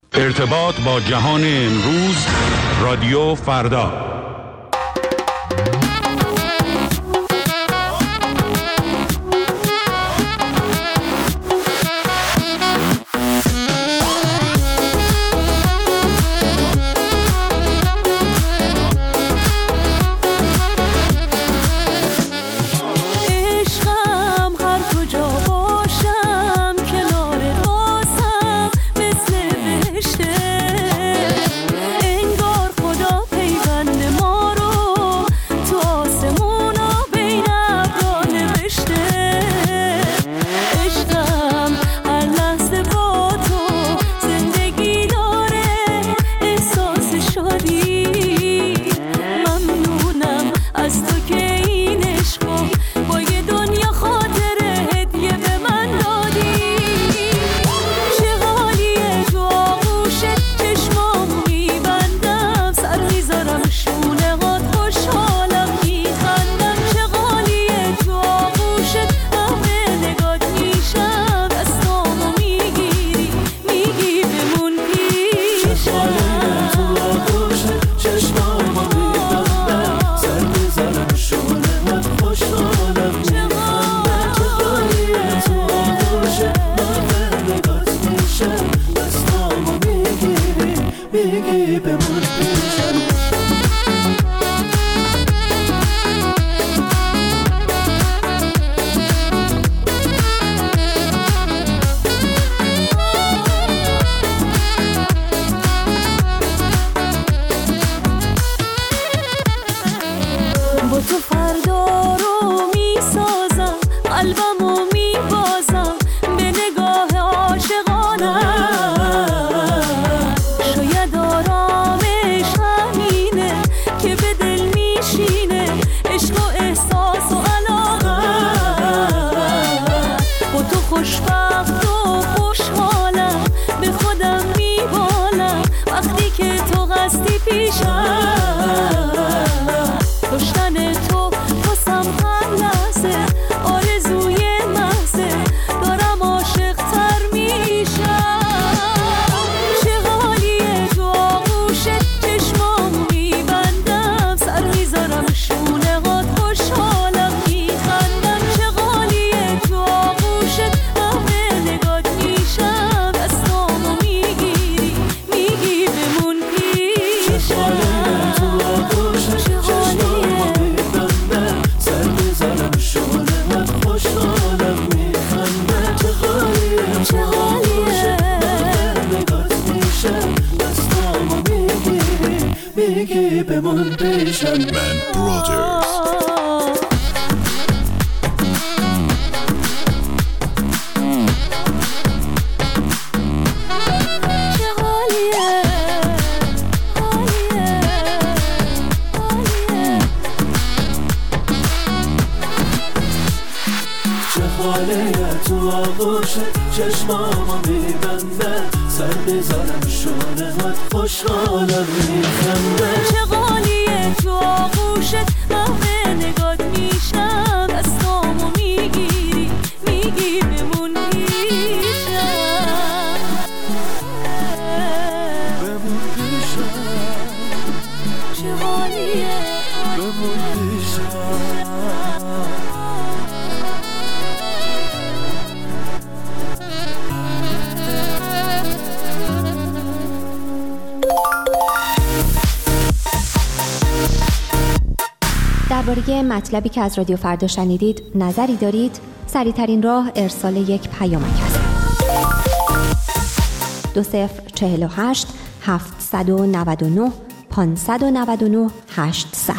ارتباط با جهان امروز، رادیو فردا. درباره مطلبی که از رادیو فردا شنیدید نظری دارید؟ سریع‌ترین راه ارسال یک پیامک است. 2048 799 599 800.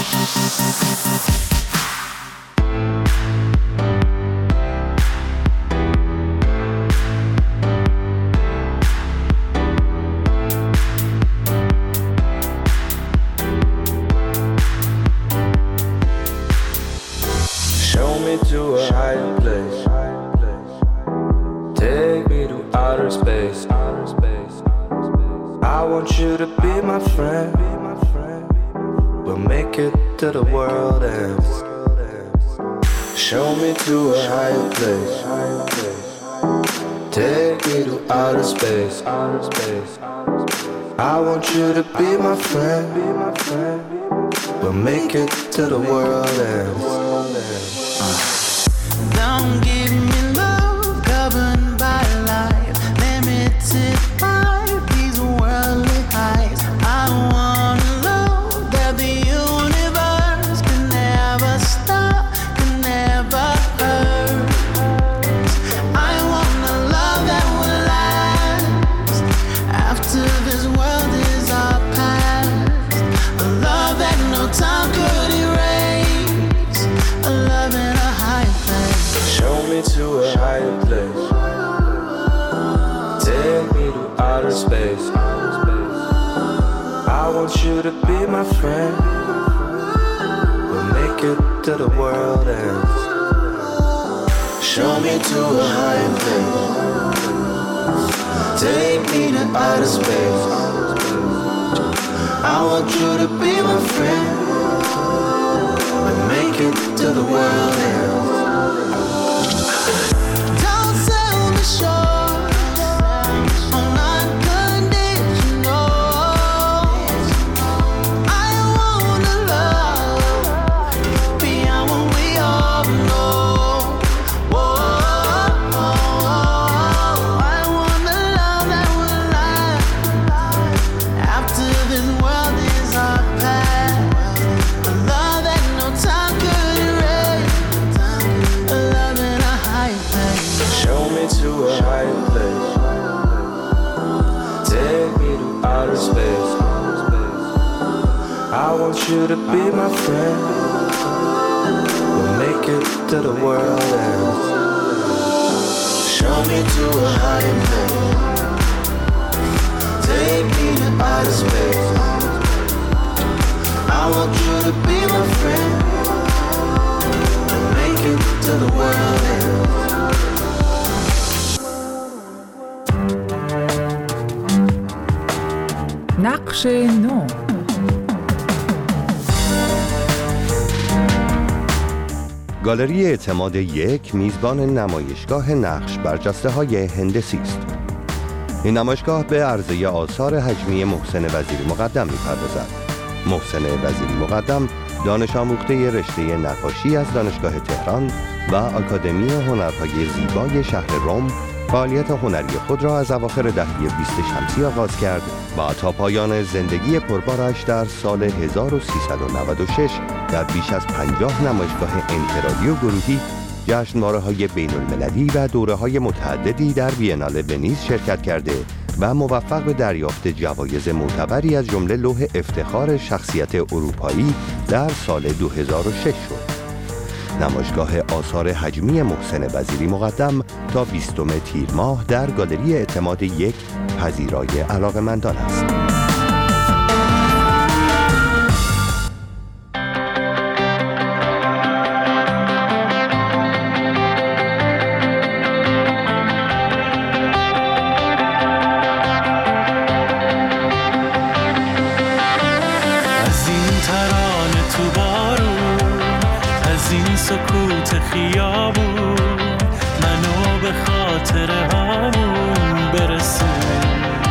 To a higher place. Take me to outer space. I want you to be my friend. We'll make it to the world ends. Show me to a higher place. Take me to outer space. I want you to be my friend. We'll make it to the world ends. Don't give me love governed by life, limited by these worldly highs. I want a love that the universe can never stop, can never hurt. I want a love that will last after this world is our past. A love that no time could erase. A love in a high place. Show me to a higher place. Take me to outer space. I want you to be my friend. We'll make it to the world ends. Show me to a higher place. Take me to outer space. I want you to be my friend. We'll make it to the world ends. Don't sell me short on unconditional. I wanna love beyond what we all know. Whoa, I want a love that will last after this world is our past. A love that no time could erase. A love in a high place. Show me to a higher place. Take me to outer space. I want you to be my friend. We'll make it to the world ends. Show me to a higher place. Take me to outer space. I want you to be my friend. We'll make it to the world ends. نقش نو. گالری اعتماد 1 میزبان نمایشگاه نقش برجسته های هندسی است. این نمایشگاه به عرضه آثار حجمی محسن وزیری مقدم می‌پردازد. محسن وزیری مقدم دانش آموخته رشته نقاشی از دانشگاه تهران و آکادمی هنرهای زیبای شهر رم فعالیت هنری خود را از اواخر دهه 20 شمسی آغاز کرد و تا پایان زندگی پربارش در سال 1396 در بیش از 50 نمایشگاه انفرادی و گروهی، جشنواره‌های بین‌المللی و دوره‌های متعددی در بی‌انال ونیز شرکت کرده و موفق به دریافت جوایز معتبری از جمله لوح افتخار شخصیت اروپایی در سال 2006 شد. نمایشگاه آثار حجمی محسن وزیری مقدم تا 20 تیر ماه در گالری اعتماد 1 پذیرای علاقه‌مندان است. سکوت خیابون منو به خاطر همون برسون،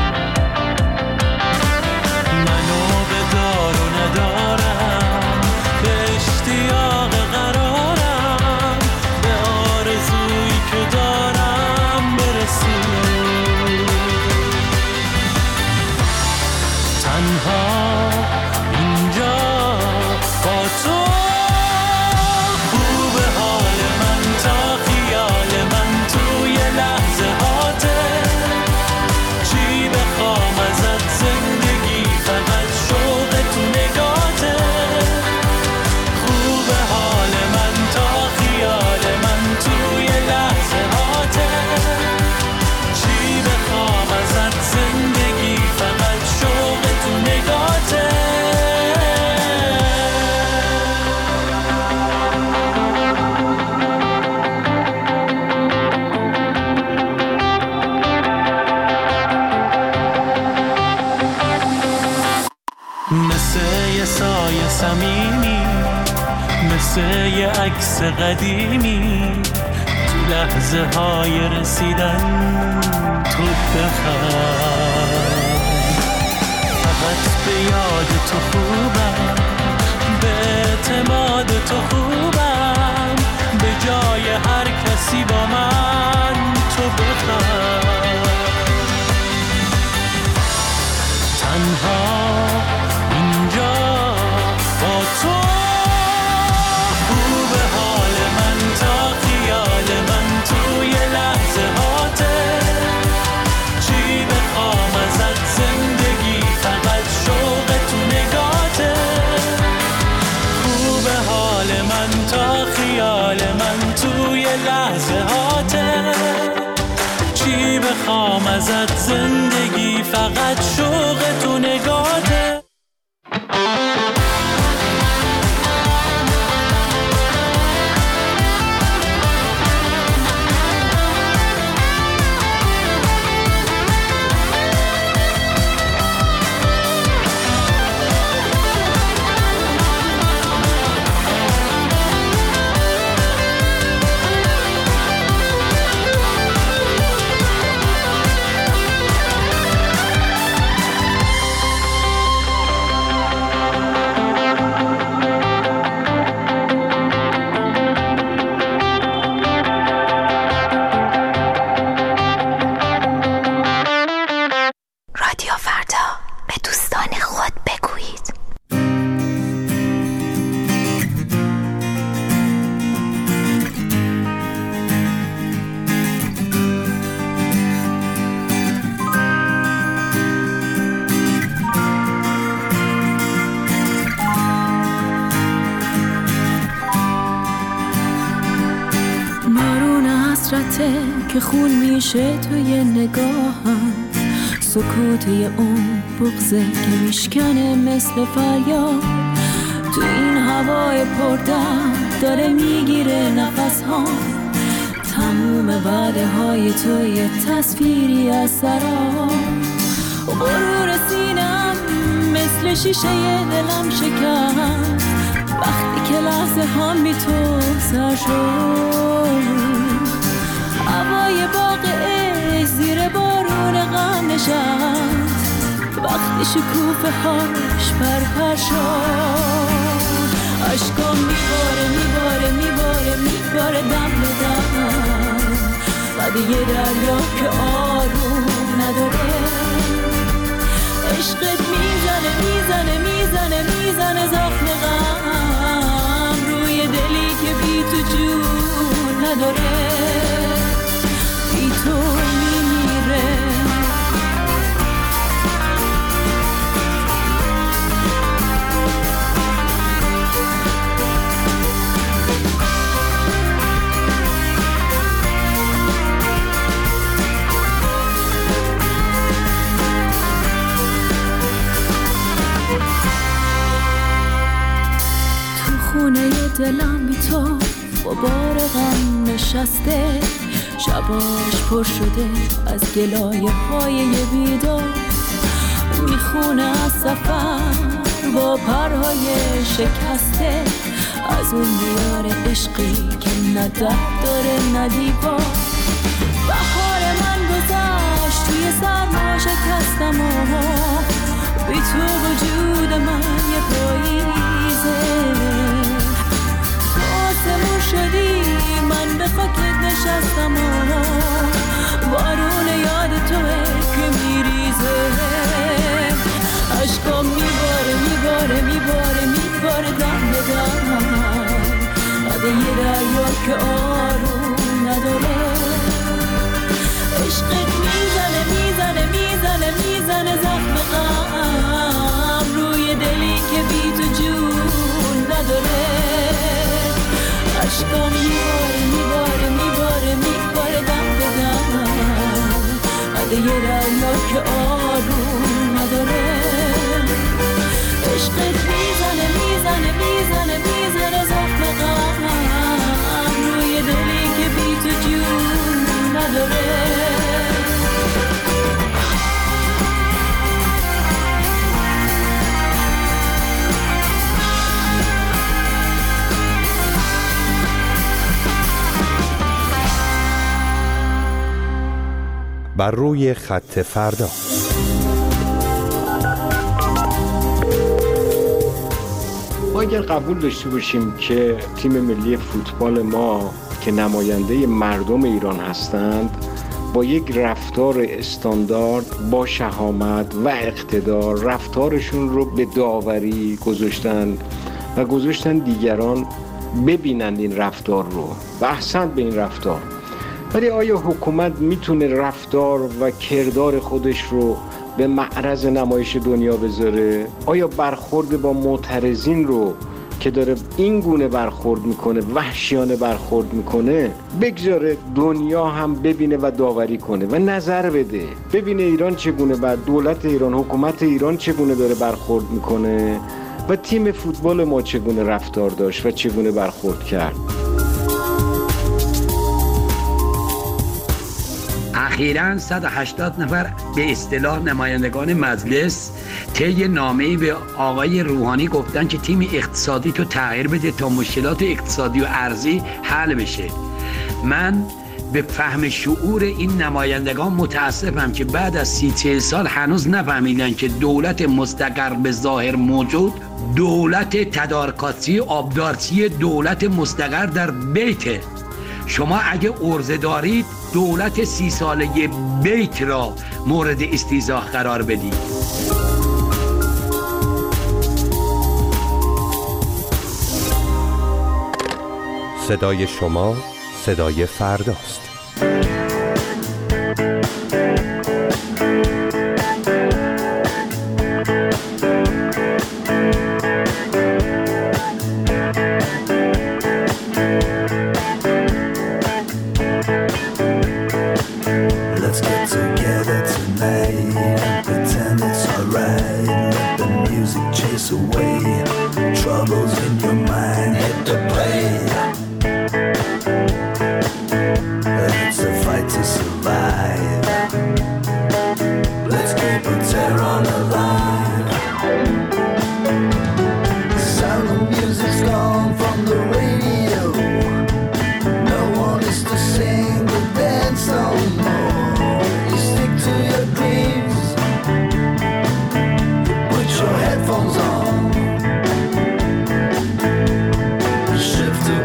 منو به دار و ندارم، به اشتیاق قرارم، به آرزویی که دارم برسون. تنها اینجا با تو صمیمی، مثل یه عکس قدیمی، لحظه های رسیدن تو بخند. فقط به یاد تو خوبم، به اعتماد تو خوبم، به جای هر کسی با من تو بخند. تنها اینجا با تو خوب حال من تا خیال من توی لحظه هاته. چی بخوام ازت زندگی فقط شوق تو نگاته. خوب حال من تا خیال من توی لحظه هاته. چی بخوام ازت زندگی فقط شوق تو نگاته. که خون میشه توی نگاهم، سکوت یه اون بغضه که میشکنه مثل فریاد. تو این هوای پردرد داره میگیره نفس ها. تموم وعده های تو یه تصویری از سراب. غرور سینم مثل شیشه دلم شکست وقتی که لحظه هم بی تو سر شد. هوای باغ عشق زیر بارون غم نشست وقتی شکوفه هاش پرپر شد. عشقام میباره دم به دم. بعد یه دریا که آروم نداره. عشقت میزنه زخم غم روی دلی که بی تو جون نداره. بی تو میمیره. تو خونه دلم بی تو غبار غم نشسته. شباش پر شده از گلایه های بیدار. میخونه از سفر با پرهای شکسته. از اون دیار عشقی که نه در داره نه دیوار. بهار من گذشت توی سرما شکستم و بی تو وجود من یه پاییزه. آسمون شدی من به خاکت نشستم و بارون یاد توه که میریزه. عشقام میباره دم به دم. بعد یه دریا که آروم نداره. عشقت میزنه زخم غم روی دلی که بی تو جون نداره. عشقام میباره دم به دم. بعد یه دریا که آروم نداره. عشقت میزنه زخم غم روی دلی که بی تو جون نداره. بر روی خط فردا. ما اگر قبول داشته باشیم که تیم ملی فوتبال ما که نماینده مردم ایران هستند با یک رفتار استاندارد، با شهامت و اقتدار رفتارشون رو به داوری گذاشتن دیگران ببینند این رفتار رو و احسن به این رفتار. ولی آیا حکومت میتونه رفتار و کردار خودش رو به معرض نمایش دنیا بذاره؟ آیا برخورد با معترضین رو که داره این گونه برخورد میکنه، وحشیانه برخورد میکنه، بگذاره دنیا هم ببینه و داوری کنه و نظر بده، ببینه ایران چگونه و دولت ایران، حکومت ایران چگونه داره برخورد میکنه و تیم فوتبال ما چگونه رفتار داشت و چگونه برخورد کرد. اخیراً 180 نفر به اصطلاح نمایندگان مجلس طی نامه‌ای به آقای روحانی گفتن که تیم اقتصادی تو تغییر بده تا مشکلات اقتصادی و ارزی حل بشه. من به فهم شعور این نمایندگان متاسفم که بعد از 30-40 سال هنوز نفهمیدن که دولت مستقر به ظاهر موجود، دولت تدارکاتی آبدارچی دولت مستقر در بیته. شما اگه عرضه دارید دولت 30 ساله بیت را مورد استیضاح قرار بدید. صدای شما صدای فرداست. Shift to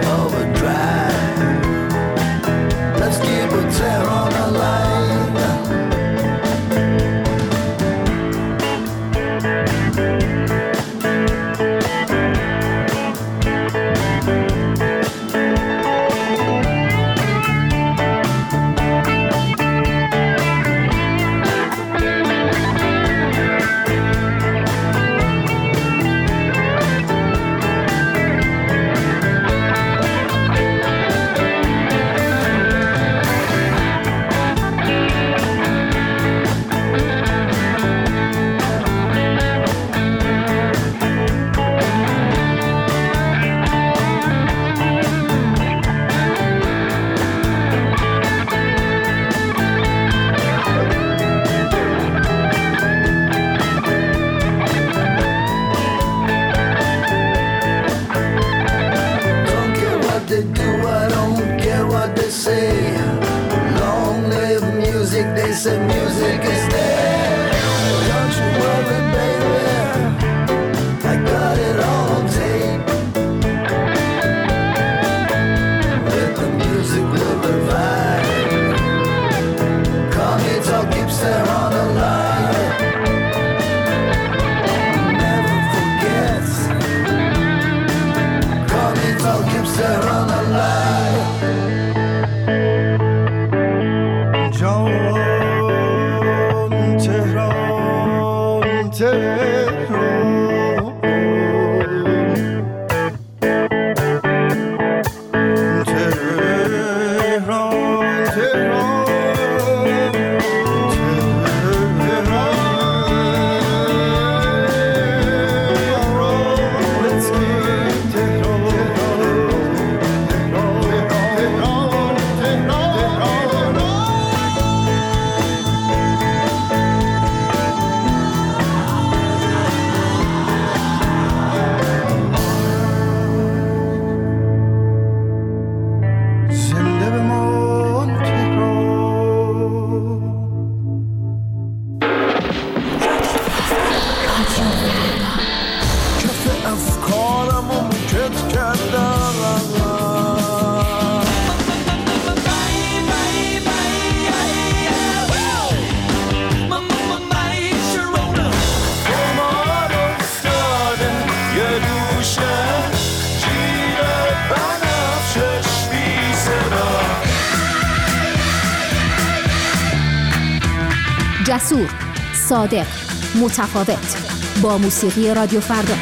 جسور، صادق، متفاوت، با موسیقی رادیو فردا.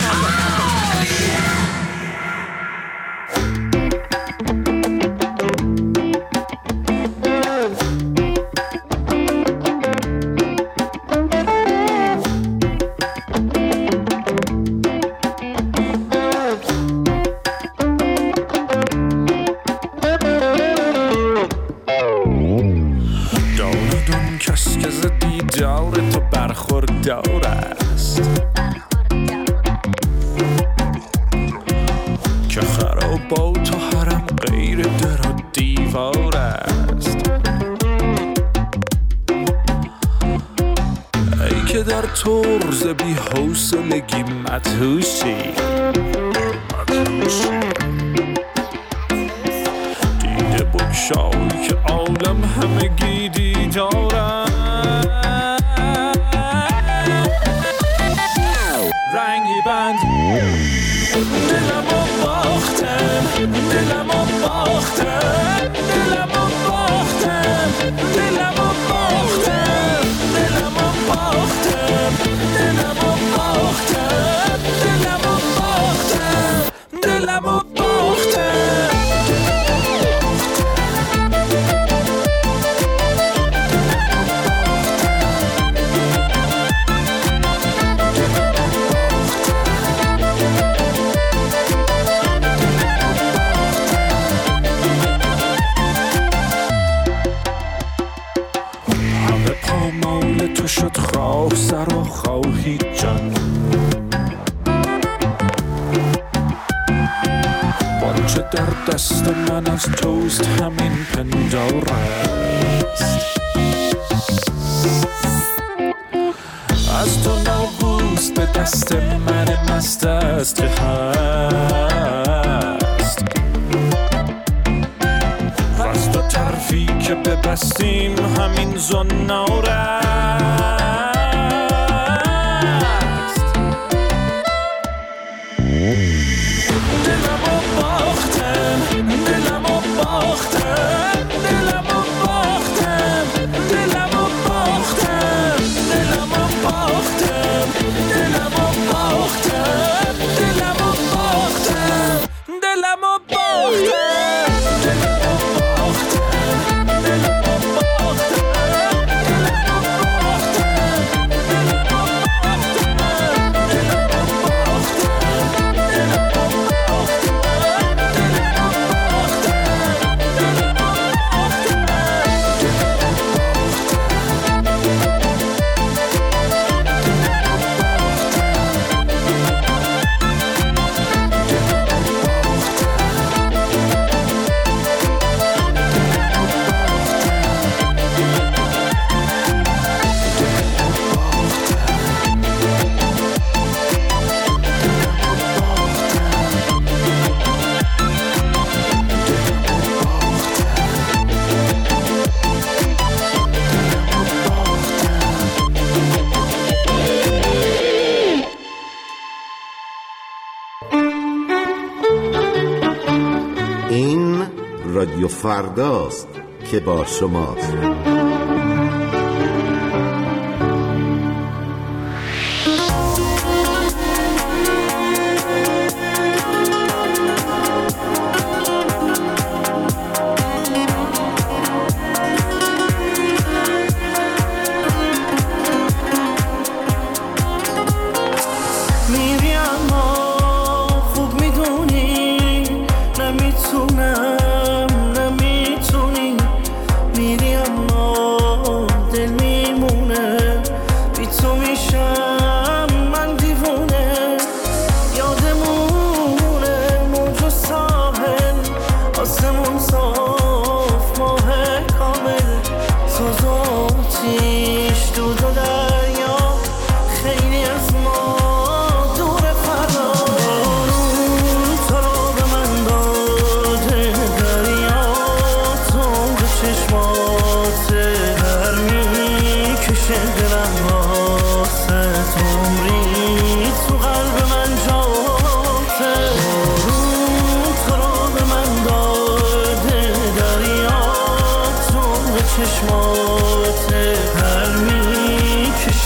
برخوردار است که خرابات و حرم غیر در و دیوار است. ای که در طرز بی حوصلگی مدهوشی، دیده بگشای که عالم همگی دیدار است. رنگی بند دلمو باختم، دلمو باختم، دلمو باختم، دلمو باختم، دلمو باختم، دلمو باختم، دلمو باختم، دلمو باختم. تو شد خواه سر و خواهی جان، بانچه در دست من از توست همین پندار است. از تو ناگوست به دست من مست است که هست، و از تو طرفی که ببستیم همین زنار است. دلمو باختم، دلمو باختم، دلمو باختم، دلمو باختم، دلمو باختم، دلمو باختم، دلمو باختم، دلمو باختم، دلمو رادیو فرداست که با شماست. نمیتونی میری اما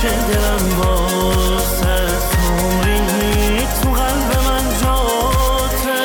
میکشه دلم واسه عمری تو قلب من جاته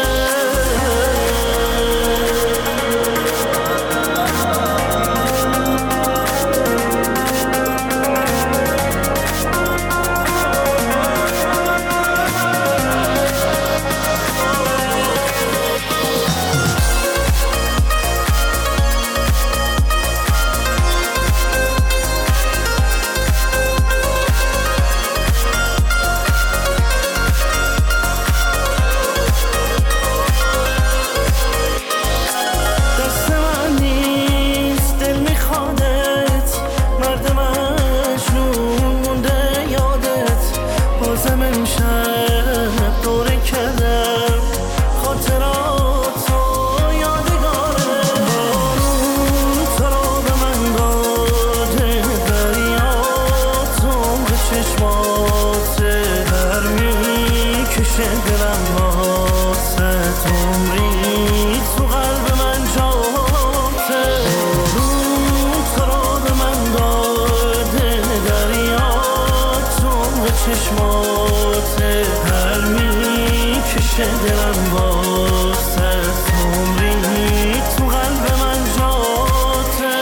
دلم واسه عمری تو قلب من جاته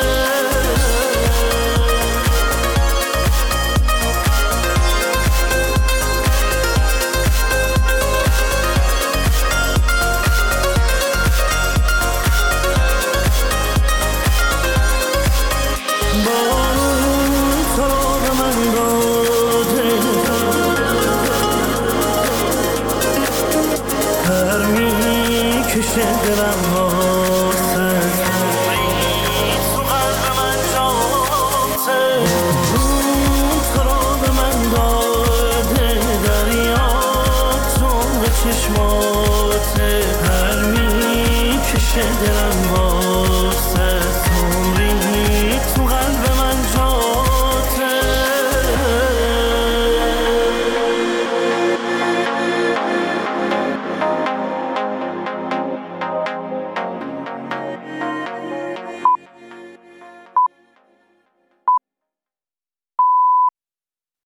بارون تو به من داده هر میکشه دلم